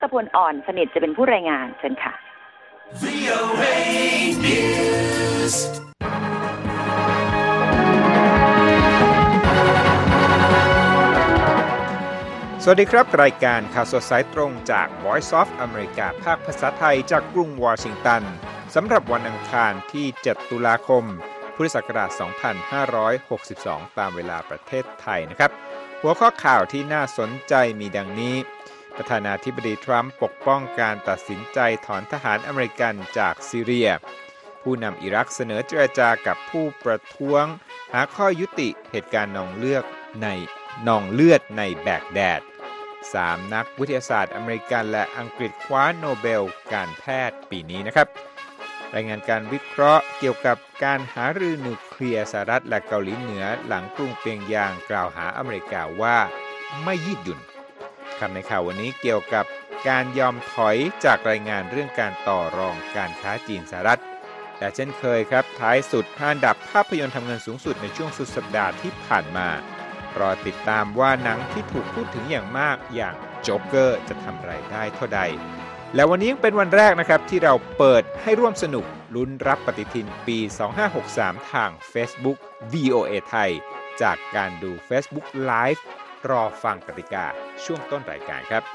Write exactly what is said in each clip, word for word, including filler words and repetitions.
กพลอ่อนสนิทจะเป็นผู้รายงานเชิญค่ะ วี โอ เอ News สวัสดีครับรายการข่าวสดสายตรงจาก Voice of America ภาคภาษาไทยจากกรุงวอชิงตันสำหรับวันอังคารที่เจ็ดตุลาคมพุทธศักราชสองพันห้าร้อยหกสิบสองตามเวลาประเทศไทยนะครับหัวข้อข่าวที่น่าสนใจมีดังนี้ประธานาธิบดีทรัมป์ปกป้องการตัดสินใจถอนทหารอเมริกันจากซีเรียผู้นำอิรักเสนอเจรจากับผู้ประท้วงหาข้อยุติเหตุการณ์นองเลือดในนองเลือดในแบกแดดสามนักวิทยาศาสตร์อเมริกันและอังกฤษคว้าโนเบลการแพทย์ปีนี้นะครับรายงานการวิเคราะห์เกี่ยวกับการหารือนิวเคลียร์สหรัฐและเกาหลีเหนือหลังกรุงเปียงยางกล่าวหาอเมริกาว่าไม่ยืดหยุ่นคำในข่าววันนี้เกี่ยวกับการยอมถอยจากรายงานเรื่องการต่อรองการค้าจีนสหรัฐและเช่นเคยครับท้ายสุดอันดับภาพยนตร์ทำเงินสูงสุดในช่วงสุดสัปดาห์ที่ผ่านมารอติดตามว่าหนังที่ถูกพูดถึงอย่างมากอย่างโจ๊กเกอร์จะทำรายได้เท่าใดและวันนี้ยังเป็นวันแรกนะครับที่เราเปิดให้ร่วมสนุกลุ้นรับปฏิทินปีสองพันห้าร้อยหกสิบสามทาง Facebook วี โอ เอ ไทยจากการดู Facebook Live รอฟังกติกาช่วงต้นรายการครับ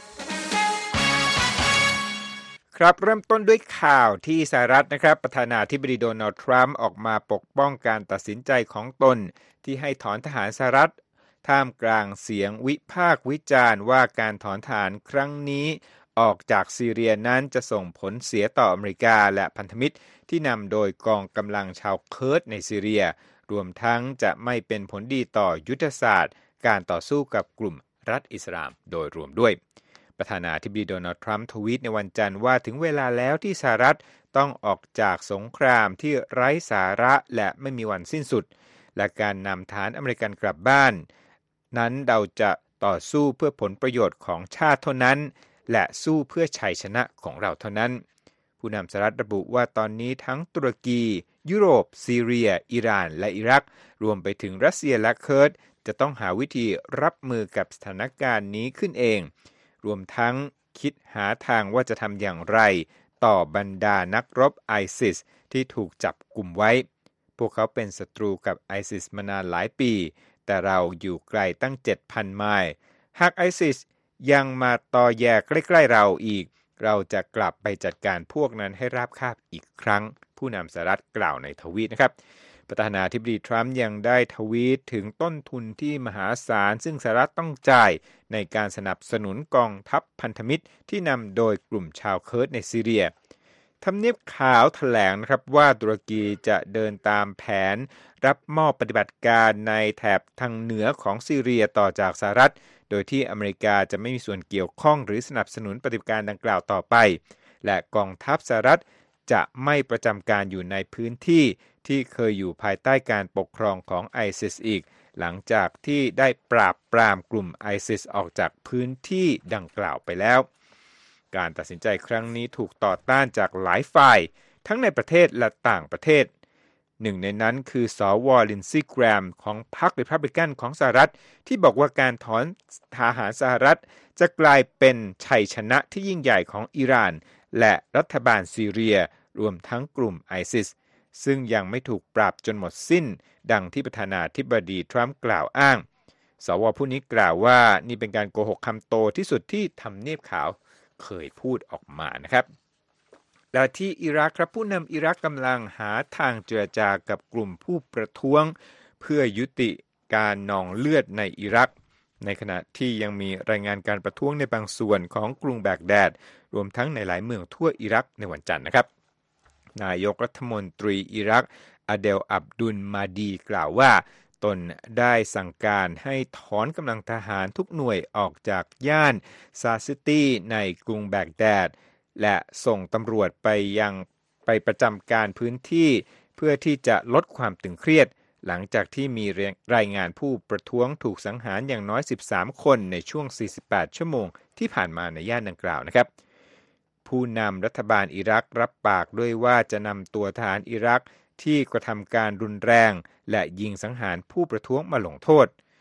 ครับเริ่มต้นด้วยข่าวที่สหรัฐนะครับประธานาธิบดีโดนัลด์ทรัมป์ออกมาปกป้องการตัดสินใจของตนที่ให้ถอนทหารสหรัฐท่ามกลางเสียงวิพากษ์วิจารณ์ว่าการถอนทหารครั้งนี้ออกจากซีเรียนั้นจะส่งผลเสียต่ออเมริกาและพันธมิตรที่นำโดยกองกำลังชาวเคิร์ดในซีเรียรวมทั้งจะไม่เป็นผลดีต่อยุทธศาสตร์การต่อสู้กับกลุ่มรัฐอิสลามโดยรวมด้วยประธานาธิบดีโดนัลด์ทรัมป์ทวีตในวันจันทร์ว่าถึงเวลาแล้วที่สหรัฐต้องออกจากสงครามที่ไร้สาระและไม่มีวันสิ้นสุดและการนำฐานอเมริกันกลับบ้านนั้นเราจะต่อสู้เพื่อผลประโยชน์ของชาติเท่านั้นและสู้เพื่อชัยชนะของเราเท่านั้นผู้นำสหรัฐระบุว่าตอนนี้ทั้งตุรกียุโรปซีเรียอิหร่านและอิรักรวมไปถึงรัสเซียและเคิร์ดจะต้องหาวิธีรับมือกับสถานการณ์นี้ขึ้นเองรวมทั้งคิดหาทางว่าจะทำอย่างไรต่อบรรดานักรบไอซิสที่ถูกจับกุมไว้พวกเขาเป็นศัตรูกับไอซิสมานานหลายปีแต่เราอยู่ไกลตั้ง เจ็ดพัน ไมล์หากไอซิสยังมาตอแยใกล้ๆเราอีกเราจะกลับไปจัดการพวกนั้นให้ราบคาบอีกครั้งผู้นำสหรัฐกล่าวในทวีตนะครับประธานาธิบดีทรัมป์ยังได้ทวีตถึงต้นทุนที่มหาศาลซึ่งสหรัฐต้องจ่ายในการสนับสนุนกองทัพพันธมิตรที่นำโดยกลุ่มชาวเคิร์ดในซีเรียทำเนียบขาวแถลงนะครับว่าตุรกีจะเดินตามแผนรับมอบปฏิบัติการในแถบทางเหนือของซีเรียต่อจากสหรัฐโดยที่อเมริกาจะไม่มีส่วนเกี่ยวข้องหรือสนับสนุนปฏิบัติการดังกล่าวต่อไปและกองทัพสหรัฐจะไม่ประจำการอยู่ในพื้นที่ที่เคยอยู่ภายใต้การปกครองของไอซิสอีกหลังจากที่ได้ปราบปรามกลุ่มไอซิสออกจากพื้นที่ดังกล่าวไปแล้วการตัดสินใจครั้งนี้ถูกต่อต้านจากหลายฝ่ายทั้งในประเทศและต่างประเทศหนึ่งในนั้นคือสวลินซีย์แกรมของพรรครีพับลิกันของสหรัฐที่บอกว่าการถอนทหารสหรัฐจะกลายเป็นชัยชนะที่ยิ่งใหญ่ของอิหร่านและรัฐบาลซีเรียรวมทั้งกลุ่มไอซิสซึ่งยังไม่ถูกปราบจนหมดสิ้นดังที่ประธานาธิบดีทรัมป์กล่าวอ้างสวผู้นี้กล่าวว่านี่เป็นการโกหกคำโตที่สุดที่ทำเนียบขาวเคยพูดออกมานะครับและที่อิรักครับผู้นำอิรักกำลังหาทางเจรจากับกลุ่มผู้ประท้วงเพื่อยุติการนองเลือดในอิรักในขณะที่ยังมีรายงานการประท้วงในบางส่วนของกรุงแบกแดดรวมทั้งในหลายเมืองทั่วอิรักในวันจันทร์นะครับนายกรัฐมนตรีอิรักอเดลอับดุลมาดีกล่าวว่าตนได้สั่งการให้ถอนกำลังทหารทุกหน่วยออกจากย่านซาซิตี้ในกรุงแบกแดดและส่งตำรวจไปยังไปประจำการพื้นที่เพื่อที่จะลดความตึงเครียดหลังจากที่มีรายงานผู้ประท้วงถูกสังหารอย่างน้อยสิบสามคนในช่วงสี่สิบแปดชั่วโมงที่ผ่านมาในย่านดังกล่าวนะครับผู้นำรัฐบาลอิรักรับปากด้วยว่าจะนำตัวทหารอิรักที่กระทำการรุนแรงและยิงสังหารผู้ประท้วงมาลงโทษ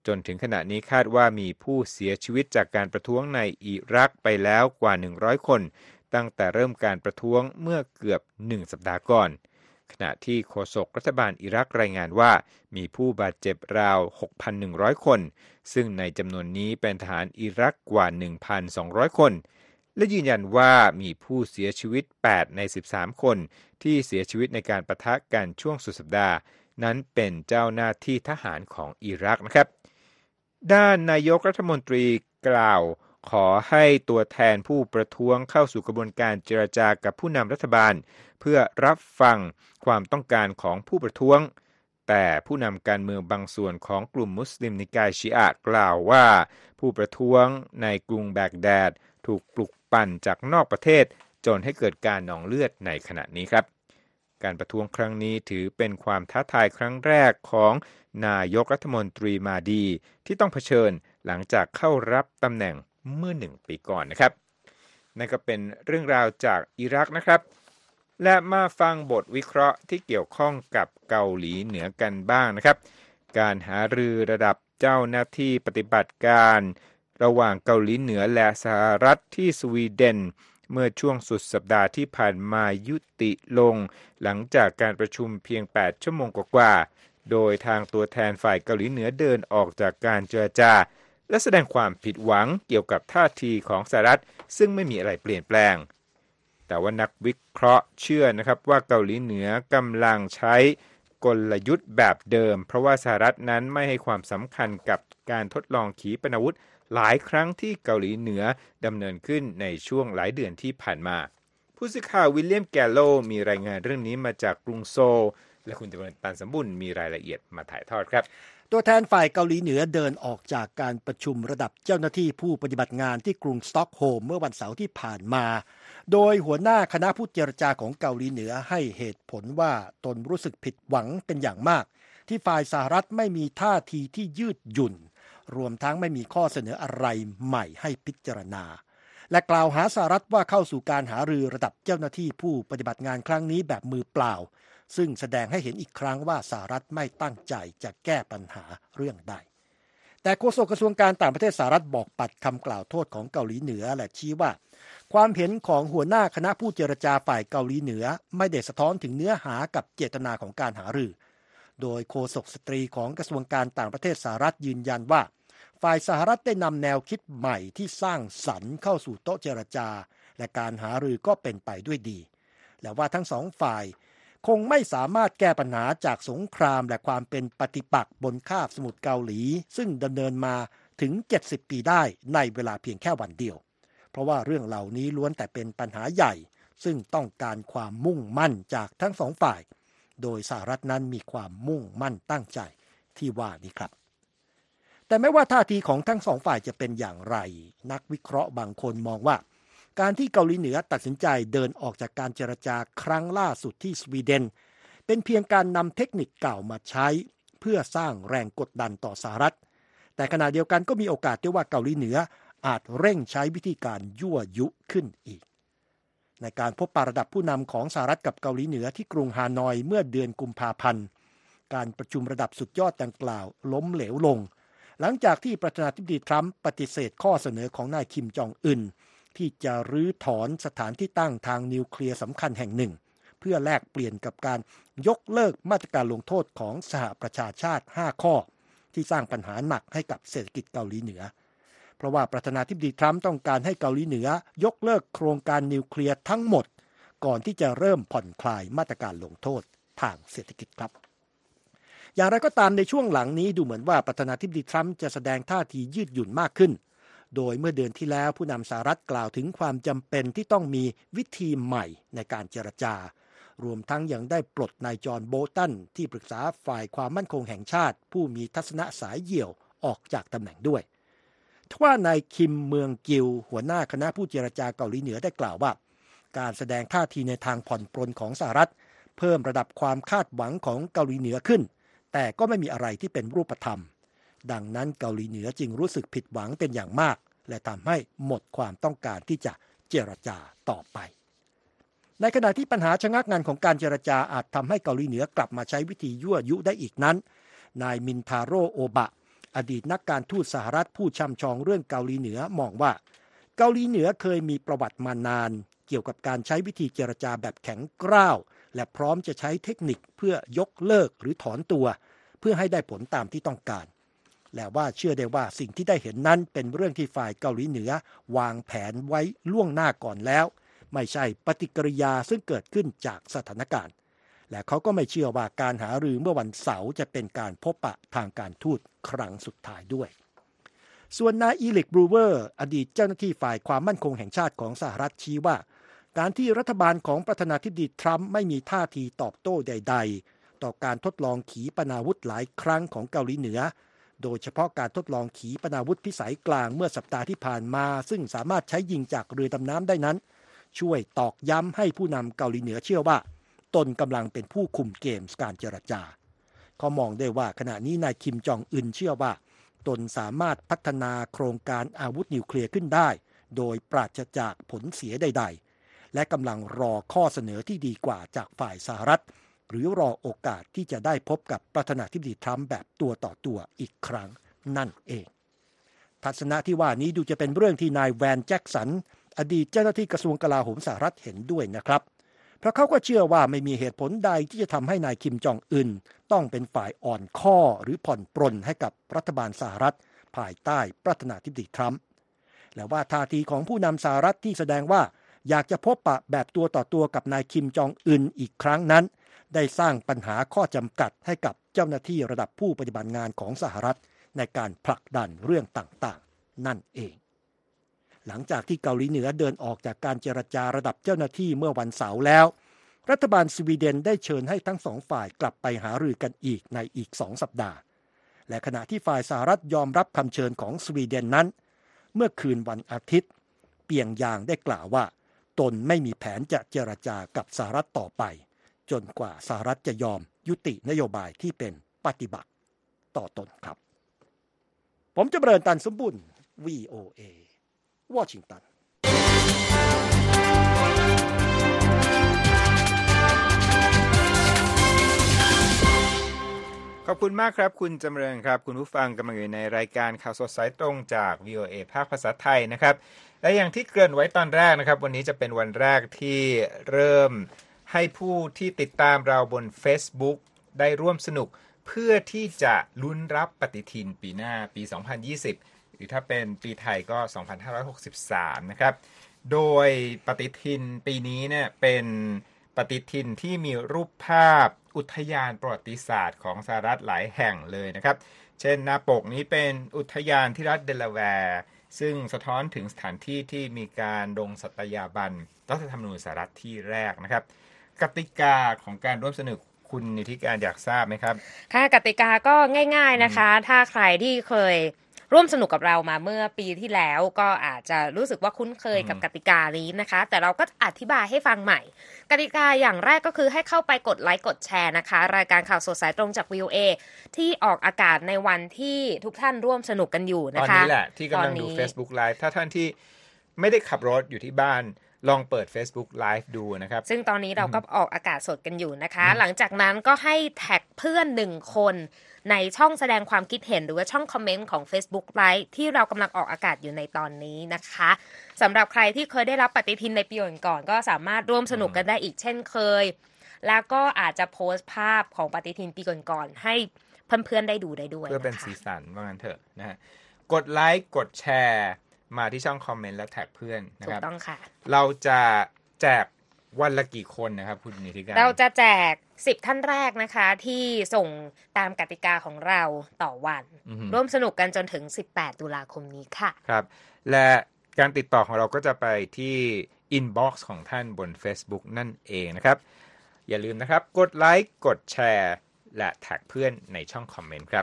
จนถึงขณะนี้คาดว่ามีผู้เสียชีวิตจากการประท้วงในอิรักไปแล้วกว่าหนึ่งร้อยคนตั้งแต่เริ่มการประท้วงเมื่อเกือบหนึ่งสัปดาห์ก่อนขณะที่โฆษกรัฐบาลอิรักรายงานว่ามีผู้บาดเจ็บราว หกพันหนึ่งร้อย คนซึ่งในจำนวนนี้เป็นทหารอิรักกว่า หนึ่งพันสองร้อย คนและยืนยันว่ามีผู้เสียชีวิตแปดในสิบสามคนที่เสียชีวิตในการปะทะกันช่วงสุดสัปดาห์นั้นเป็นเจ้าหน้าที่ทหารของอิรักนะครับด้านนายกรัฐมนตรีกล่าวขอให้ตัวแทนผู้ประท้วงเข้าสู่กระบวนการเจรจากับผู้นำรัฐบาลเพื่อรับฟังความต้องการของผู้ประท้วงแต่ผู้นำการเมืองบางส่วนของกลุ่มมุสลิมนิกายชีอะห์กล่าวว่าผู้ประท้วงในกรุงแบกแดดถูกปลุกปั่นจากนอกประเทศจนให้เกิดการนองเลือดในขณะนี้ครับการประท้วงครั้งนี้ถือเป็นความท้าทายครั้งแรกของนายกรัฐมนตรีมาดีที่ต้องเผชิญหลังจากเข้ารับตำแหน่งเมื่อหนึ่งปีก่อนนะครับนั่นก็เป็นเรื่องราวจากอิรักนะครับและมาฟังบทวิเคราะห์ที่เกี่ยวข้องกับเกาหลีเหนือกันบ้างนะครับการหารือระดับเจ้าหน้าที่ปฏิบัติการระหว่างเกาหลีเหนือและสหรัฐที่สวีเดนเมื่อช่วงสุดสัปดาห์ที่ผ่านมายุติลงหลังจากการประชุมเพียงแปดชั่วโมงกว่าๆโดยทางตัวแทนฝ่ายเกาหลีเหนือเดินออกจากการเจรจาและแสดงความผิดหวังเกี่ยวกับท่าทีของสหรัฐซึ่งไม่มีอะไรเปลี่ยนแปลงแต่ว่านักวิเคราะห์เชื่อนะครับว่าเกาหลีเหนือกำลังใช้กลยุทธ์แบบเดิมเพราะว่าสหรัฐนั้นไม่ให้ความสำคัญกับการทดลองขีปนาวุธหลายครั้งที่เกาหลีเหนือดำเนินขึ้นในช่วงหลายเดือนที่ผ่านมาผู้สื่อข่าววิลเลียมแกลโลมีรายงานเรื่องนี้มาจากกรุงโซลและคุณจำเริญตันสมบุญมีรายละเอียดมาถ่ายทอดครับตัวแทนฝ่ายเกาหลีเหนือเดินออกจากการประชุมระดับเจ้าหน้าที่ผู้ปฏิบัติงานที่กรุงสต็อกโฮล์มเมื่อวันเสาร์ที่ผ่านมาโดยหัวหน้าคณะผู้เจรจาของเกาหลีเหนือให้เหตุผลว่าตนรู้สึกผิดหวังเป็นอย่างมากที่ฝ่ายสหรัฐไม่มีท่าทีที่ยืดหยุ่นรวมทั้งไม่มีข้อเสนออะไรใหม่ให้พิจารณาและกล่าวหาสหรัฐว่าเข้าสู่การหารือระดับเจ้าหน้าที่ผู้ปฏิบัติงานครั้งนี้แบบมือเปล่าซึ่งแสดงให้เห็นอีกครั้งว่าสหรัฐไม่ตั้งใจจะแก้ปัญหาเรื่องใดแต่โฆษกกระทรวงการต่างประเทศสหรัฐบอกปัดคำกล่าวโทษของเกาหลีเหนือและชี้ว่าความเห็นของหัวหน้าคณะผู้เจรจาฝ่ายเกาหลีเหนือไม่ได้สะท้อนถึงเนื้อหากับเจตนาของการหารือโดยโฆษกสตรีของกระทรวงการต่างประเทศสหรัฐยืนยันว่าฝ่ายสหรัฐได้นำแนวคิดใหม่ที่สร้างสรรค์เข้าสู่โต๊ะเจรจาและการหารือก็เป็นไปด้วยดีและว่าทั้งสองฝ่ายคงไม่สามารถแก้ปัญหาจากสงครามและความเป็นปฏิปักษ์บนคาบสมุทรเกาหลีซึ่งดำเนินมาถึงเจ็ดสิบปีได้ในเวลาเพียงแค่วันเดียวเพราะว่าเรื่องเหล่านี้ล้วนแต่เป็นปัญหาใหญ่ซึ่งต้องการความมุ่งมั่นจากทั้งสองฝ่ายโดยสหรัฐนั้นมีความมุ่งมั่นตั้งใจที่ว่านี้ครับแต่ไม่ว่าท่าทีของทั้งสองฝ่ายจะเป็นอย่างไรนักวิเคราะห์บางคนมองว่าการที่เกาหลีเหนือตัดสินใจเดินออกจากการเจรจาครั้งล่าสุดที่สวีเดนเป็นเพียงการนำเทคนิคเก่ามาใช้เพื่อสร้างแรงกดดันต่อสหรัฐแต่ขณะเดียวกันก็มีโอกาสที่ว่าเกาหลีเหนืออาจเร่งใช้วิธีการยั่วยุขึ้นอีกในการพบปะระดับผู้นำของสหรัฐกับเกาหลีเหนือที่กรุงฮานอยเมื่อเดือนกุมภาพันธ์การประชุมระดับสุดยอดดังกล่าวล้มเหลวลงหลังจากที่ประธานาธิบดีทรัมป์ปฏิเสธข้อเสนอของนายคิมจองอึนที่จะรื้อถอนสถานที่ตั้งทางนิวเคลียร์สำคัญแห่งหนึ่งเพื่อแลกเปลี่ยนกับการยกเลิกมาตรการลงโทษของสหประชาชาติห้าข้อที่สร้างปัญหาหนักให้กับเศรษฐกิจเกาหลีเหนือเพราะว่าประธานาธิบดีทรัมป์ต้องการให้เกาหลีเหนือยกเลิกโครงการนิวเคลียร์ทั้งหมดก่อนที่จะเริ่มผ่อนคลายมาตรการลงโทษทางเศรษฐกิจครับอย่างไรก็ตามในช่วงหลังนี้ดูเหมือนว่าประธานาธิบดีทรัมป์จะแสดงท่าทียืดหยุ่นมากขึ้นโดยเมื่อเดือนที่แล้วผู้นำสหรัฐกล่าวถึงความจำเป็นที่ต้องมีวิธีใหม่ในการเจรจารวมทั้งยังได้ปลดนายจอห์นโบลตันที่ปรึกษาฝ่ายความมั่นคงแห่งชาติผู้มีทัศนะสายเหี่ยวออกจากตำแหน่งด้วยทว่านายคิมเมืองกิลหัวหน้าคณะผู้เจรจาเกาหลีเหนือได้กล่าวว่าการแสดงท่าทีในทางผ่อนปรนของสหรัฐเพิ่มระดับความคาดหวังของเกาหลีเหนือขึ้นแต่ก็ไม่มีอะไรที่เป็นรูปธรรมดังนั้นเกาหลีเหนือจึงรู้สึกผิดหวังเป็นอย่างมากและทำให้หมดความต้องการที่จะเจรจาต่อไปในขณะที่ปัญหาชะงักงันของการเจรจาอาจทำให้เกาหลีเหนือกลับมาใช้วิธียั่วยุได้อีกนั้นนายมินทาโร่โอบะอดีตนักการทูตสหรัฐผู้ช่ำชองเรื่องเกาหลีเหนือมองว่าเกาหลีเหนือเคยมีประวัติมานานเกี่ยวกับการใช้วิธีเจรจาแบบแข็งกร้าวและพร้อมจะใช้เทคนิคเพื่อยกเลิกหรือถอนตัวเพื่อให้ได้ผลตามที่ต้องการและว่าเชื่อได้ว่าสิ่งที่ได้เห็นนั้นเป็นเรื่องที่ฝ่ายเกาหลีเหนือวางแผนไว้ล่วงหน้าก่อนแล้วไม่ใช่ปฏิกิริยาซึ่งเกิดขึ้นจากสถานการณ์และเขาก็ไม่เชื่อว่าการหารือเมื่อวันเสาร์จะเป็นการพบปะทางการทูตครั้งสุดท้ายด้วยส่วนนายอีลิกบรูเวอร์อดีตเจ้าหน้าที่ฝ่ายความมั่นคงแห่งชาติของสหรัฐชี้ว่าการที่รัฐบาลของประธานาธิบดีทรัมป์ไม่มีท่าทีตอบโต้ใดๆต่อการทดลองขีปนาวุธหลายครั้งของเกาหลีเหนือโดยเฉพาะการทดลองขีปนาวุธพิสัยกลางเมื่อสัปดาห์ที่ผ่านมาซึ่งสามารถใช้ยิงจากเรือดำน้ำได้นั้นช่วยตอกย้ำให้ผู้นำเกาหลีเหนือเชื่อว่าตนกำลังเป็นผู้คุมเกมการเจรจาเขามองได้ว่าขณะนี้นายคิมจองอึนเชื่อว่าตนสามารถพัฒนาโครงการอาวุธนิวเคลียร์ขึ้นได้โดยปราศจากผลเสียใดๆและกำลังรอข้อเสนอที่ดีกว่าจากฝ่ายสหรัฐหรือรอโอกาสที่จะได้พบกับประธานาธิบดีทรัมป์แบบตัวต่อตัวอีกครั้งนั่นเองทัศนะที่ว่านี้ดูจะเป็นเรื่องที่นายแวนแจ็คสันอดีตเจ้าหน้าที่กระทรวงกลาโหมสหรัฐเห็นด้วยนะครับเพราะเขาก็เชื่อว่าไม่มีเหตุผลใดที่จะทำให้นายคิมจองอึนต้องเป็นฝ่ายอ่อนข้อหรือผ่อนปรนให้กับรัฐบาลสหรัฐภายใต้ประธานาธิบดีทรัมป์และว่าท่าทีของผู้นำสหรัฐที่แสดงว่าอยากจะพบปะแบบตัวต่อตัวกับนายคิมจองอึนอีกครั้งนั้นได้สร้างปัญหาข้อจำกัดให้กับเจ้าหน้าที่ระดับผู้ปฏิบัติงานของสหรัฐในการผลักดันเรื่องต่างๆนั่นเองหลังจากที่เกาหลีเหนือเดินออกจากการเจรจาระดับเจ้าหน้าที่เมื่อวันเสาร์แล้วรัฐบาลสวีเดนได้เชิญให้ทั้งสองฝ่ายกลับไปหารือกันอีกในอีกสองสัปดาห์และขณะที่ฝ่ายสหรัฐยอมรับคำเชิญของสวีเดนนั้นเมื่อคืนวันอาทิตย์เปียงยางได้กล่าวว่าตนไม่มีแผนจะเจรจากับสหรัฐต่อไปจนกว่าสหรัฐจะยอมยุตินโยบายที่เป็นปฏิบัติต่อตนครับผมจะเบริญตันสมบุญ วี โอ เอ วอชิงตันขอบคุณมากครับคุณจำเริญครับคุณผู้ฟังกำลังอยู่ในรายการข่าวสดสายตรงจาก วี โอ เอ ภาคภาษาไทยนะครับและอย่างที่เกริ่นไว้ตอนแรกนะครับวันนี้จะเป็นวันแรกที่เริ่มให้ผู้ที่ติดตามเราบน Facebook ได้ร่วมสนุกเพื่อที่จะลุ้นรับปฏิทินปีหน้าปีสองพันยี่สิบหรือถ้าเป็นปีไทยก็สองพันห้าร้อยหกสิบสามนะครับโดยปฏิทินปีนี้เนี่ยเป็นปฏิทินที่มีรูปภาพอุทยานประวัติศาสตร์ของสหรัฐหลายแห่งเลยนะครับเช่นหน้าปกนี้เป็นอุทยานที่รัฐเดลาแวร์ซึ่งสะท้อนถึงสถานที่ที่มีการลงสัตยาบันรัฐธรรมนูญสหรัฐที่แรกนะครับกติกาของการร่วมสนุกคุณนิติการอยากทราบไหมครับค่ะกติกาก็ง่ายๆนะคะถ้าใครที่เคยร่วมสนุกกับเรามาเมื่อปีที่แล้วก็อาจจะรู้สึกว่าคุ้นเคยกับกติกานี้นะคะแต่เราก็อธิบายให้ฟังใหม่กติกาอย่างแรกก็คือให้เข้าไปกดไลค์กดแชร์นะคะรายการข่าวสดสายตรงจาก วี โอ เอ ที่ออกอากาศในวันที่ทุกท่านร่วมสนุกกันอยู่นะคะตอนนี้แหละที่กำลังดู Facebook Live ถ้าท่านที่ไม่ได้ขับรถอยู่ที่บ้านลองเปิด Facebook Live ดูนะครับซึ่งตอนนี้เราก็ออกอากาศสดกันอยู่นะคะหลังจากนั้นก็ให้แท็กเพื่อนหนึ่งคนในช่องแสดงความคิดเห็นหรือว่าช่องคอมเมนต์ของ Facebook Live ที่เรากำลังออกอากาศอยู่ในตอนนี้นะคะสำหรับใครที่เคยได้รับปฏิทินในปีก่อนๆก็สามารถร่วมสนุกกันได้อีกเช่นเคยแล้วก็อาจจะโพสต์ภาพของปฏิทินปีก่อนๆให้เพื่อนๆได้ดูได้ด้วยเพื่อเป็นสีสันว่างั้นเถอะนะฮะกดไลค์กดแชร์มาที่ช่องคอมเมนต์และแท็กเพื่อนนะครับถูกต้องค่ะเราจะแจกวันละกี่คนนะครับคุณนิติการเราจะแจกสิบท่านแรกนะคะที่ส่งตามกติกาของเราต่อวันร่วมสนุกกันจนถึงสิบแปดตุลาคมนี้ค่ะครับและการติดต่อของเราก็จะไปที่ inbox ของท่านบน Facebook นั่นเองนะครับอย่าลืมนะครับกดไลค์กดแชร์และแท็กเพื่อนในช่องคอมเมนต์ครับ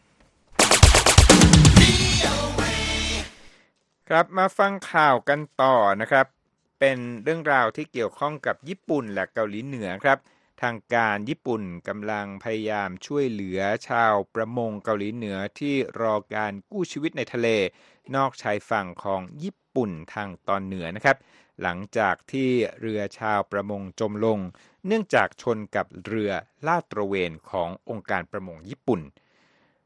ครับมาฟังข่าวกันต่อนะครับเป็นเรื่องราวที่เกี่ยวข้องกับญี่ปุ่นและเกาหลีเหนือครับทางการญี่ปุ่นกำลังพยายามช่วยเหลือชาวประมงเกาหลีเหนือที่รอการกู้ชีวิตในทะเลนอกชายฝั่งของญี่ปุ่นทางตอนเหนือนะครับหลังจากที่เรือชาวประมงจมลงเนื่องจากชนกับเรือลาดตระเวนขององค์การประมงญี่ปุ่น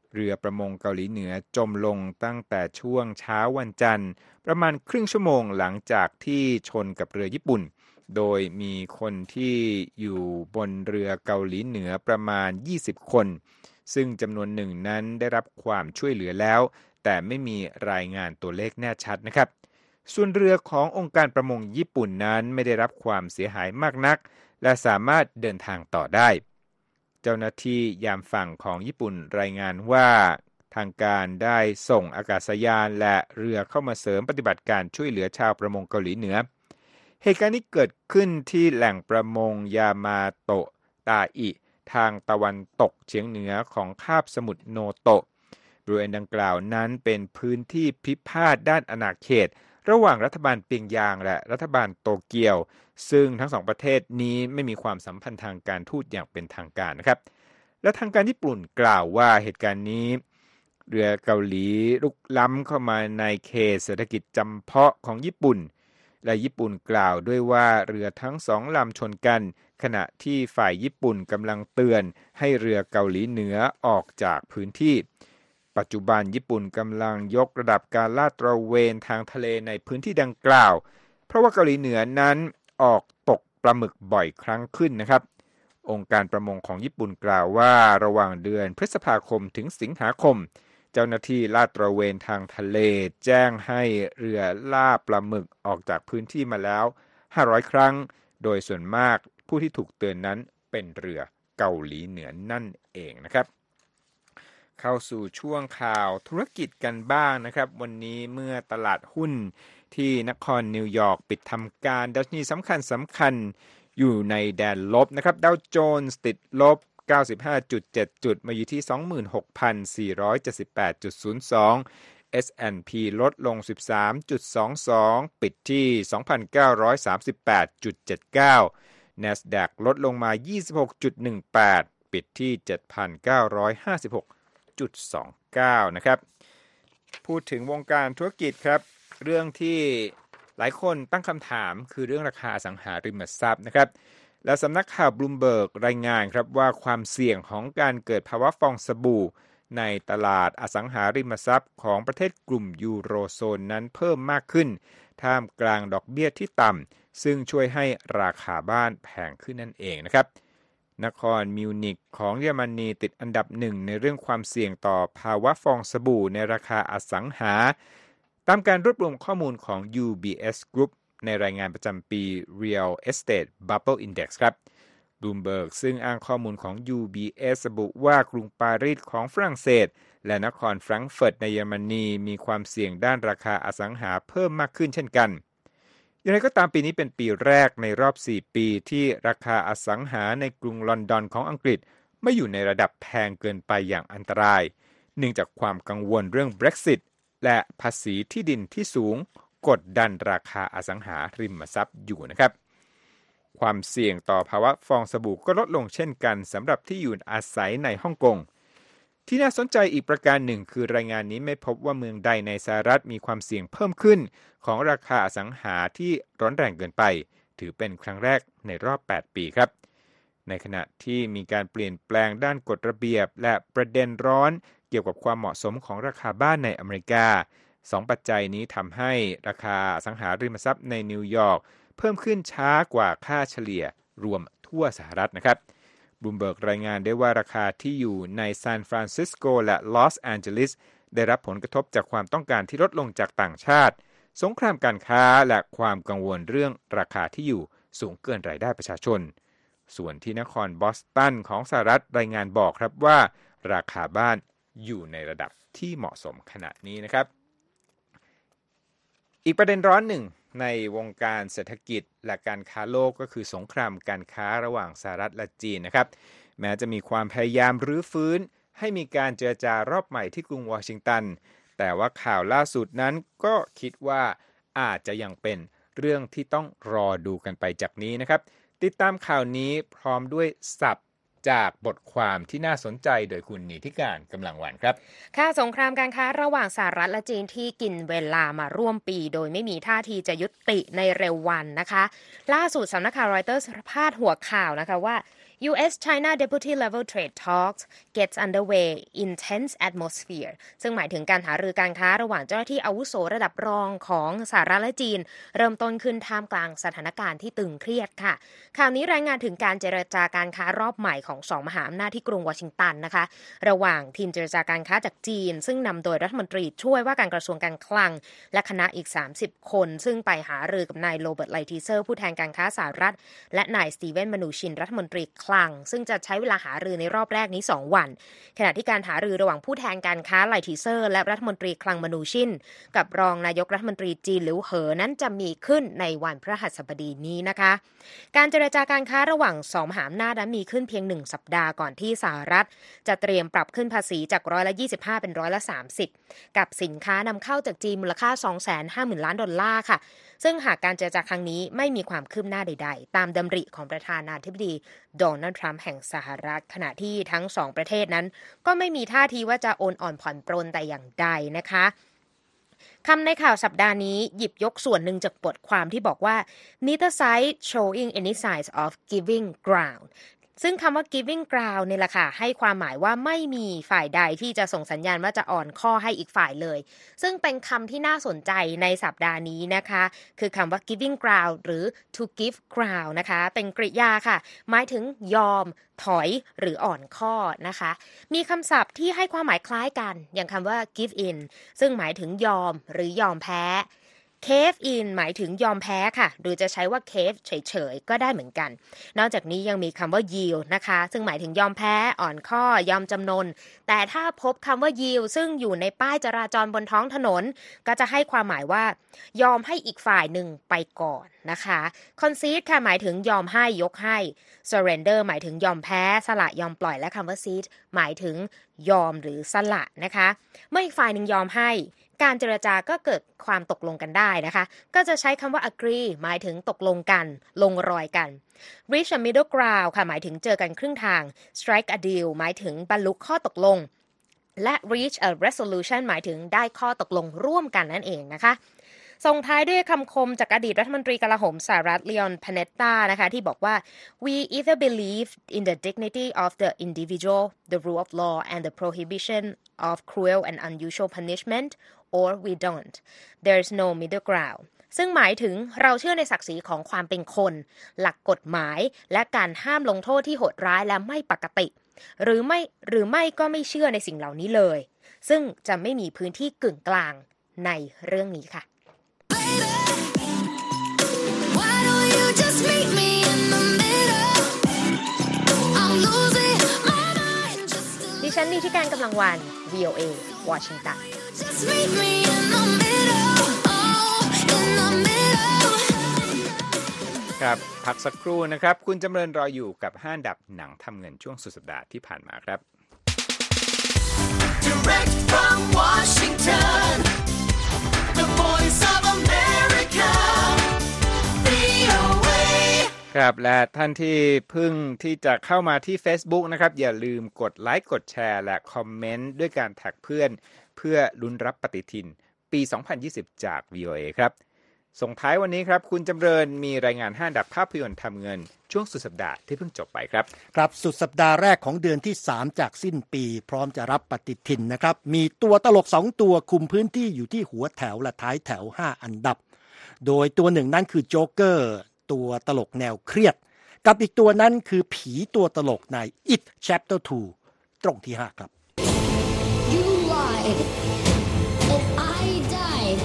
เรือประมงเกาหลีเหนือจมลงตั้งแต่ช่วงเช้าวันจันทร์ประมาณครึ่งชั่วโมงหลังจากที่ชนกับเรือญี่ปุ่นโดยมีคนที่อยู่บนเรือเกาหลีเหนือประมาณยี่สิบคนซึ่งจำนวนหนึ่งนั้นได้รับความช่วยเหลือแล้วแต่ไม่มีรายงานตัวเลขแน่ชัดนะครับส่วนเรือขององค์การประมงญี่ปุ่นนั้นไม่ได้รับความเสียหายมากนักและสามารถเดินทางต่อได้เจ้าหน้าที่ยามฝั่งของญี่ปุ่นรายงานว่าทางการได้ส่งอากาศยานและเรือเข้ามาเสริมปฏิบัติการช่วยเหลือชาวประมงเกาหลีเหนือเหตุการณ์นี้เกิดขึ้นที่แหล่งประมงยามาโตะตาอิทางตะวันตกเฉียงเหนือของคาบสมุทรโนโตะบริเวณดังกล่าวนั้นเป็นพื้นที่พิพาทด้านอาณาเขตระหว่างรัฐบาลเปียงยางและรัฐบาลโตเกียวซึ่งทั้งสองประเทศนี้ไม่มีความสัมพันธ์ทางการทูตอย่างเป็นทางการนะครับและทางการญี่ปุ่นกล่าวว่าเหตุการณ์นี้เรือเกาหลีลุกล้ำเข้ามาในเขตเศรษฐกิจจำเพาะของญี่ปุ่นและญี่ปุ่นกล่าวด้วยว่าเรือทั้งสองลำชนกันขณะที่ฝ่ายญี่ปุ่นกำลังเตือนให้เรือเกาหลีเหนือออกจากพื้นที่ปัจจุบันญี่ปุ่นกำลังยกระดับการลาดตระเวนทางทะเลในพื้นที่ดังกล่าวเพราะว่าเกาหลีเหนือนั้นออกตกปลาหมึกบ่อยครั้งขึ้นนะครับองค์การประมงของญี่ปุ่นกล่าวว่าระหว่างเดือนพฤษภาคมถึงสิงหาคมเจ้าหน้าที่ลาดตระเวนทางทะเลแจ้งให้เรือล่าปลาหมึกออกจากพื้นที่มาแล้วห้าร้อยครั้งโดยส่วนมากผู้ที่ถูกเตือนนั้นเป็นเรือเกาหลีเหนือนั่นเองนะครับเข้าสู่ช่วงข่าวธุรกิจกันบ้างนะครับวันนี้เมื่อตลาดหุ้นที่นครนิวยอร์กปิดทำการดัชนีสำคัญสำคัญอยู่ในแดนลบนะครับดาวโจนส์ติดลบ เก้าสิบห้าจุดเจ็ด จุดมาอยู่ที่ สองหมื่นหกพันสี่ร้อยเจ็ดสิบแปดจุดศูนย์สอง เอส แอนด์ พี ลดลง สิบสามจุดสองสอง ปิดที่ สองพันเก้าร้อยสามสิบแปดจุดเจ็ดเก้า NASDAQ ลดลงมา ยี่สิบหกจุดหนึ่งแปด ปิดที่ เจ็ดพันเก้าร้อยห้าสิบหกจุดสองเก้า นะครับพูดถึงวงการธุรกิจครับเรื่องที่หลายคนตั้งคำถามคือเรื่องราคาอสังหาริมทรัพย์นะครับและสำนักข่าวบลูมเบิร์กรายงานครับว่าความเสี่ยงของการเกิดภาวะฟองสบู่ในตลาดอสังหาริมทรัพย์ของประเทศกลุ่มยูโรโซนนั้นเพิ่มมากขึ้นท่ามกลางดอกเบี้ยที่ต่ำซึ่งช่วยให้ราคาบ้านแพงขึ้นนั่นเองนะครับนครมิวนิกของเยอรมนีติดอันดับหนึ่งในเรื่องความเสี่ยงต่อภาวะฟองสบู่ในราคาอสังหาตามการรวบรวมข้อมูลของ ยู บี เอส Group ในรายงานประจำปี Real Estate Bubble Index ครับ Bloomberg ซึ่งอ้างข้อมูลของ ยู บี เอส ระบุว่ากรุงปารีสของฝรั่งเศสและนครแฟรงก์เฟิร์ตในเยอรมนีมีความเสี่ยงด้านราคาอสังหาเพิ่มมากขึ้นเช่นกันอย่างไรก็ตามปีนี้เป็นปีแรกในรอบสี่ปีที่ราคาอสังหาในกรุงลอนดอนของอังกฤษไม่อยู่ในระดับแพงเกินไปอย่างอันตรายเนื่องจากความกังวลเรื่อง Brexit และภาษีที่ดินที่สูงกดดันราคาอสังหาริมทรัพย์อยู่นะครับความเสี่ยงต่อภาวะฟองสบู่ก็ลดลงเช่นกันสำหรับที่อยู่อาศัยในฮ่องกงที่น่าสนใจอีกประการหนึ่งคือรายงานนี้ไม่พบว่าเมืองใดในสหรัฐมีความเสี่ยงเพิ่มขึ้นของราคาอสังหาที่ร้อนแรงเกินไปถือเป็นครั้งแรกในรอบแปดปีครับในขณะที่มีการเปลี่ยนแปลงด้านกฎระเบียบและประเด็นร้อนเกี่ยวกับความเหมาะสมของราคาบ้านในอเมริกาสองปัจจัยนี้ทำให้ราคาอสังหาริมทรัพย์ในนิวยอร์กเพิ่มขึ้นช้ากว่าค่าเฉลี่ยรวมทั่วสหรัฐนะครับบลูมเบิร์กรายงานได้ว่าราคาที่อยู่ในซานฟรานซิสโกและลอสแอนเจลิสได้รับผลกระทบจากความต้องการที่ลดลงจากต่างชาติสงครามการค้าและความกังวลเรื่องราคาที่อยู่สูงเกินรายได้ประชาชนส่วนที่นครบอสตันของสหรัฐรายงานบอกครับว่าราคาบ้านอยู่ในระดับที่เหมาะสมขณะนี้นะครับอีกประเด็นร้อนหนึ่งในวงการเศรษฐกิจและการค้าโลกก็คือสงครามการค้าระหว่างสหรัฐและจีนนะครับแม้จะมีความพยายามรื้อฟื้นให้มีการเจรจารอบใหม่ที่กรุงวอชิงตันแต่ว่าข่าวล่าสุดนั้นก็คิดว่าอาจจะยังเป็นเรื่องที่ต้องรอดูกันไปจากนี้นะครับติดตามข่าวนี้พร้อมด้วยศัพท์จากบทความที่น่าสนใจโดยคุณนิติการกำลังวันครับค่ะสงครามการค้าระหว่างสหรัฐและจีนที่กินเวลามาร่วมปีโดยไม่มีท่าทีจะยุติในเร็ววันนะคะล่าสุดสำนักข่าวรอยเตอร์พาดหัวข่าวนะคะว่ายู เอส China Deputy Level Trade Talks gets underway in tense atmosphere ซึ่งหมายถึงการหารือการค้าระหว่างเจ้าหน้าที่อาวุโสระดับรองของสหรัฐและจีนเริ่มต้นขึ้นท่ามกลางสถานการณ์ที่ตึงเครียดค่ะข่าวนี้รายงานถึงการเจรจาการค้ารอบใหม่ของสองมหาอำนาจที่กรุงวอชิงตันนะคะระหว่างทีมเจรจาการค้าจากจีนซึ่งนำโดยรัฐมนตรีช่วยว่าการกระทรวงการคลังและคณะอีกสามสิบคนซึ่งไปหารือกับนายโรเบิร์ตไลทีเซอร์ผู้แทนการค้าสหรัฐและนายสตีเวนมนูชินรัฐมนตรีคลังซึ่งจะใช้เวลาหารือในรอบแรกนี้สองวันขณะที่การหารือระหว่างผู้แทนการค้าไลทีเซอร์และรัฐมนตรีคลังมนูชินกับรองนายกรัฐมนตรีจีนหลิวเหอนั้นจะมีขึ้นในวันพฤหัสบดีนี้นะคะการเจรจาการค้าระหว่างสองมหาอำนาจนั้นมีขึ้นเพียงหนึ่งสัปดาห์ก่อนที่สหรัฐจะเตรียมปรับขึ้นภาษีจากร้อยละยี่สิบห้าเป็นร้อยละสามสิบกับสินค้านำเข้าจากจีนมูลค่า สองแสนห้าหมื่น ล้านดอลลาร์ค่ะซึ่งหากการเจรจาครั้งนี้ไม่มีความคืบหน้าใดๆตามดำริของประธานาธิบดีโดนัลด์ทรัมป์แห่งสหรัฐขณะที่ทั้งสองประเทศนั้นก็ไม่มีท่าทีว่าจะโอนอ่อนผ่อนปรนแต่อย่างใดนะคะคำในข่าวสัปดาห์นี้หยิบยกส่วนหนึ่งจากบทความที่บอกว่า neither side showing any signs of giving ground ซึ่งคำว่า giving ground เนี่ยแหละค่ะให้ความหมายว่าไม่มีฝ่ายใดที่จะส่งสัญญาณว่าจะอ่อนข้อให้อีกฝ่ายเลยซึ่งเป็นคำที่น่าสนใจในสัปดาห์นี้นะคะคือคำว่า giving ground หรือ to give ground นะคะเป็นกริยาค่ะหมายถึงยอมถอยหรืออ่อนข้อนะคะมีคำศัพท์ที่ให้ความหมายคล้ายกันอย่างคำว่า give in ซึ่งหมายถึงยอมหรือยอมแพ้cave in หมายถึงยอมแพ้ค่ะหรือจะใช้ว่า cave เฉยๆก็ได้เหมือนกันนอกจากนี้ยังมีคำว่า yield นะคะซึ่งหมายถึงยอมแพ้อ่อนข้อยอมจำนนแต่ถ้าพบคำว่า yield ซึ่งอยู่ในป้ายจราจรบนท้องถนนก็จะให้ความหมายว่ายอมให้อีกฝ่ายหนึ่งไปก่อนนะคะ concede ค่ะหมายถึงยอมให้ยกให้ surrender หมายถึงยอมแพ้สละยอมปล่อยและคำว่า cede หมายถึงยอมหรือสละนะคะเมื่ออีกฝ่ายหนึ่งยอมให้การเจรจาก็เกิดความตกลงกันได้นะคะก็จะใช้คำว่า agree หมายถึงตกลงกันลงรอยกัน reach a middle ground ค่ะหมายถึงเจอกันครึ่งทาง strike a deal หมายถึงบรรลุข้อตกลงและ reach a resolution หมายถึงได้ข้อตกลงร่วมกันนั่นเองนะคะส่งท้ายด้วยคำคมจากอดีตรัฐมนตรีกลาโหมสหรัฐ Leon Panetta นะคะที่บอกว่า we either believe in the dignity of the individual the rule of law and the prohibition of cruel and unusual punishment or we don't there's no middle ground ซึ่งหมายถึงเราเชื่อในศักดิ์ศรีของความเป็นคนหลักกฎหมายและการห้ามลงโทษที่โหดร้ายและไม่ปกติหรือไม่หรือไม่ก็ไม่เชื่อในสิ่งเหล่านี้เลยซึ่งจะไม่มีพื้นที่กึ่งกลางในเรื่องนี้ค่ะดิฉันนิติการกำลังวัน วี โอ เอ วอชิงตันครับพักสักครู่นะครับคุณจำเริญรออยู่กับห้าอันดับหนังทำเงินช่วงสุดสัปดาห์ที่ผ่านมาครับ Direct from Washington The Voice of America วี โอ เอ ครับและท่านที่เพิ่งที่จะเข้ามาที่ Facebook นะครับอย่าลืมกดไลค์กดแชร์และคอมเมนต์ด้วยการแท็กเพื่อนเพื่อลุ้นรับปฏิทินปีสองพันยี่สิบจาก วี โอ เอ ครับส่งท้ายวันนี้ครับคุณจำเริญมีรายงานห้าอันดับภาพยนตร์ทำเงินช่วงสุดสัปดาห์ที่เพิ่งจบไปครับครับสุดสัปดาห์แรกของเดือนที่สามจากสิ้นปีพร้อมจะรับปฏิทินนะครับมีตัวตลกสองตัวคุมพื้นที่อยู่ที่หัวแถวและท้ายแถวห้าอันดับโดยตัวหนึ่งนั้นคือโจ๊กเกอร์ตัวตลกแนวเครียดกับอีกตัวนั้นคือผีตัวตลกใน It Chapter ทูตรงที่ห้าครับ You lied and I died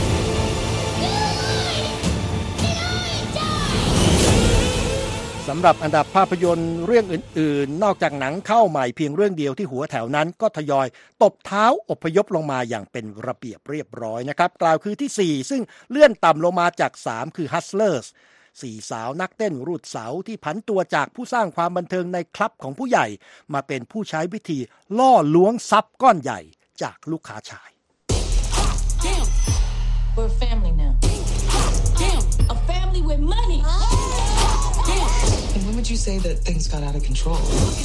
สำหรับอันดับภาพยนตร์เรื่องอื่นๆนอกจากหนังเข้าใหม่เพียงเรื่องเดียวที่หัวแถวนั้นก็ทยอยตบเท้าอพยพลงมาอย่างเป็นระเบียบเรียบร้อยนะครับกล่าวคือที่สี่ซึ่งเลื่อนต่ำลงมาจากสามคือ Hustlers สี่สาวนักเต้นรูดเสาที่ผันตัวจากผู้สร้างความบันเทิงในคลับของผู้ใหญ่มาเป็นผู้ใช้วิธีล่อล้วงทรัพย์ก้อนใหญ่จากลูกค้าชาย Damn. We're a family now. Damn. A family with money. And when would you say that things got out of control?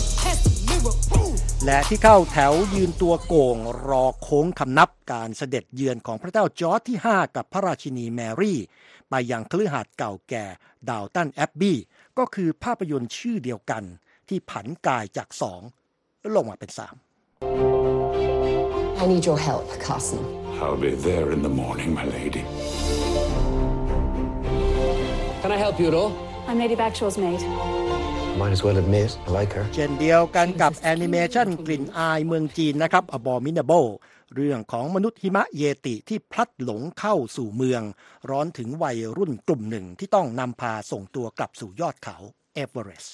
และที่เข้าแถวยืนตัวโก่งรอโค้งคำนับการเสด็จเยือนของพระเจ้าจอร์จที่ห้ากับพระราชินีแมรี่ไปยังคฤหาสน์เก่าแก่ดาวตันแอบบี้ก็คือภาพยนตร์ชื่อเดียวกันที่ผันกายจากสองลงมาเป็นสาม I need your help, Carson. I'll be there in the morning, my lady. Can I help you at all? I'm Lady Bagshaw's maid. Might as well admit, I like her. เช่นเดียวกันกับแอนิเมชันกลิ่นอายเมืองจีนนะครับ Abominable เรื่องของมนุษย์หิมะเยติที่พลัดหลงเข้าสู่เมืองร้อนถึงวัยรุ่นกลุ่มหนึ่งที่ต้องนำพาส่งตัวกลับสู่ยอดเขาเอเวอเรสต์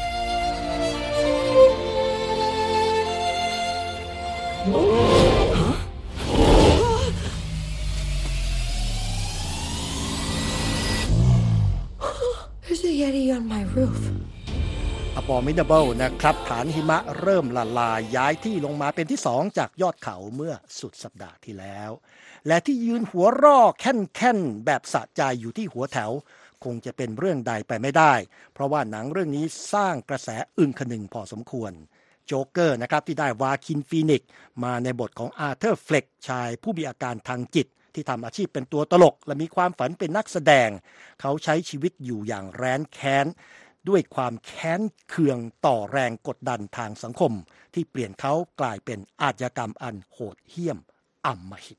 There's a Yeti on my roof. Abominable นะครับฐานหิมะเริ่มละลายย้ายที่ลงมาเป็นที่สองจากยอดเขาเมื่อสุดสัปดาห์ที่แล้วและที่ยืนหัวร่อแค่นๆแบบสะใจอยู่ที่หัวแถวคงจะเป็นเรื่องใดไปไม่ได้เพราะว่าหนังเรื่องนี้สร้างกระแสอึงคนึงพอสมควรโจ๊กเกอร์นะครับที่ได้วาคินฟีนิกซ์มาในบทของอาร์เธอร์เฟล็กชายผู้มีอาการทางจิตที่ทำอาชีพเป็นตัวตลกและมีความฝันเป็นนักแสดงเขาใช้ชีวิตอยู่อย่างแร้นแค้นด้วยความแค้นเคืองต่อแรงกดดันทางสังคมที่เปลี่ยนเขากลายเป็นอาชญากรรมอันโหดเหี้ยมอำมหิต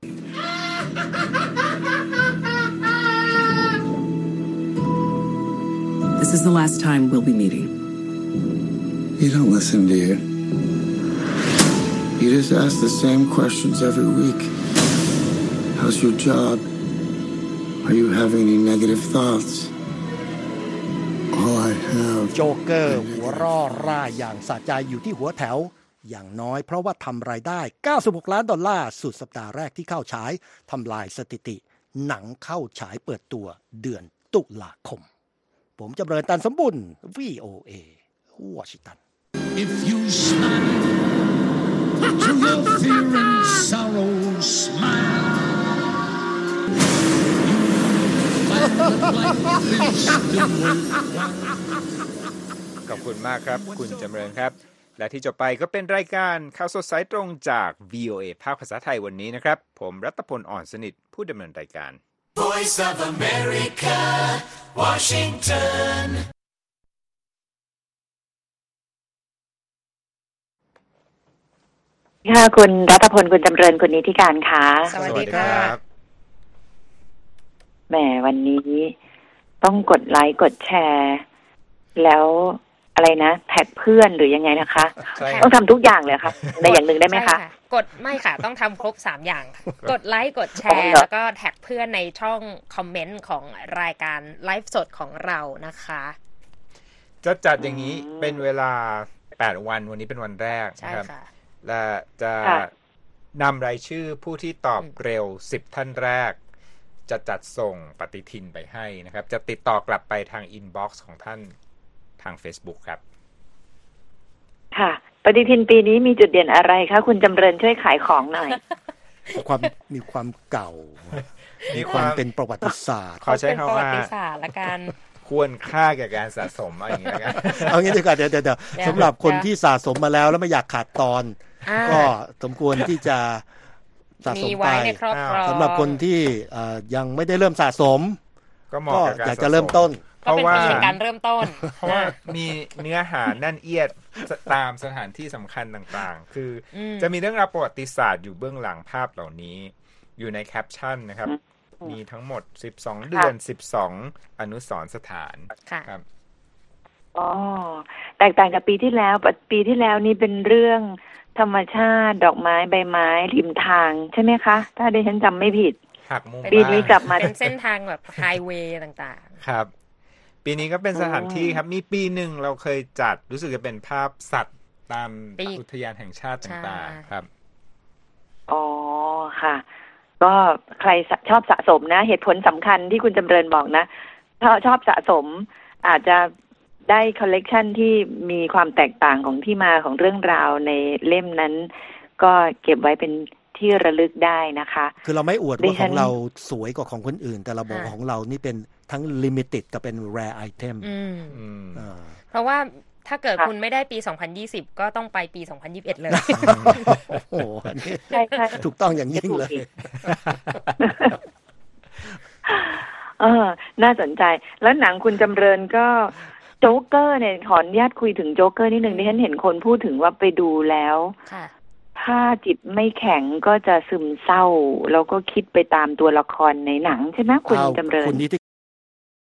This is the last time we'll be meeting. You don't listen, do you? You just ask the same questions every week. How's your job? Are you having any negative thoughts?All I have โจ๊กเกอร์หัวร่อร่าอย่างสะใจอยู่ที่หัวแถวอย่างน้อยเพราะว่าทำรายได้เก้าสิบหกล้านดอลลาร์สุดสัปดาห์แรกที่เข้าฉายทำลายสถิติหนังเข้าฉายเปิดตัวเดือนตุลาคมผมจำเริญตันสมบุญ วี โอ เอ วอชิงตัน If you smile to your fear and sorrow smile ขอบคุณมากครับคุณจำเริญครับและที่จบไปก็เป็นรายการข่าวสดสายตรงจาก วี โอ เอ ภาคภาษาไทยวันนี้นะครับผมรัตพลอ่อนสนิทผู้ดำเนินรายการ Voice of America Washington ค่ะคุณรัตพลคุณจำเริญคุณนิติการค่ะสวัสดีครับแหมวันนี้ต้องกดไลค์กดแชร์แล้วอะไรนะแท็กเพื่อนหรือยังไงนะคะต้องทำทุกอย่างเลยค่ะในอย่างหนึ่งได้ไหมคะกดไม่ค่ะต้องทำครบสามอย่างกดไลค์กดแชร์แล้วก็แท็กเพื่อนในช่องคอมเมนต์ของรายการไลฟ์สดของเรานะคะจะจัดอย่างนี้เป็นเวลาแปดวันวันนี้เป็นวันแรกนะครับและจะนำรายชื่อผู้ที่ตอบเร็วสิบท่านแรกจะจัดส่งปฏิทินไปให้นะครับจะติดต่อกลับไปทางอินบ็อกซ์ของท่านทาง Facebook ครับค่ะปฏิทินปีนี้มีจุดเด่นอะไรคะคุณจำเริญช่วยขายของหน่อยความมีความเก่ามีความเป็นประวัติศาสตร์ขอใช้คำว่าประวัติศาสตร์ละกันควรค่าแก่การสะสมอะไรอย่างเงี้ยเอางี้ดีกว่าเดี๋ยวๆสำหรับคนที่สะสมมาแล้วแล้วไม่อยากขาดตอนก็สมควรที่จะสะสมไปสำหรับคนที่ยังไม่ได้เริ่มสะสมก็อยากจะเริ่มต้นเพราะว่าเป็นการเริ่มต้นเพราะว่ามีเนื้อหาแน่นเอียดตามสถานที่สำคัญต่างๆคือจะมีเรื่องราวประวัติศาสตร์อยู่เบื้องหลังภาพเหล่านี้อยู่ในแคปชั่นนะครับมีทั้งหมดสิบสองเดือนสิบสองอนุสรณ์สถานครับอ๋อแตกต่างกับปีที่แล้วปีที่แล้วนี่เป็นเรื่องธรรมชาติดอกไม้ใบไม้ริมทางใช่ไหมคะถ้าดิฉันจำไม่ผิดปีนี้กลับมาเป็นเส้นทางแบบไฮเวย์ต่างๆครับปีนี้ก็เป็นสถานที่ครับมีปีหนึ่งเราเคยจัดรู้สึกจะเป็นภาพสัตว์ตามอุทยานแห่งชาติต่างๆครับอ๋อค่ะก็ใครชอบสะสมนะเหตุผลสำคัญที่คุณจำเริญบอกนะถ้าชอบสะสมอาจจะได้คอลเลกชันที่มีความแตกต่างของที่มาของเรื่องราวในเล่มนั้นก็เก็บไว้เป็นที่ระลึกได้นะคะคือเราไม่อวดว่าของเราสวยกว่าของคนอื่นแต่เราบอกของเรานี่เป็นทั้ง limited กับเป็น rare item เพราะว่าถ้าเกิดคุณไม่ได้ปีสองพันยี่สิบก็ต้องไปปีสองพันยี่สิบเอ็ดเลยโอ้โหใช่ๆถูกต้องอย่างยิ่งเลยเออน่าสนใจแล้วหนังคุณจำเริญก็โจ๊กเกอร์เนี่ยขออนุญาตคุยถึงโจ๊กเกอร์นิดนึงดิฉันเห็นคนพูดถึงว่าไปดูแล้วถ้าจิตไม่แข็งก็จะซึมเศร้าแล้วก็คิดไปตามตัวละครในหนังใช่ไหมคุณจำเริญคุณนิติ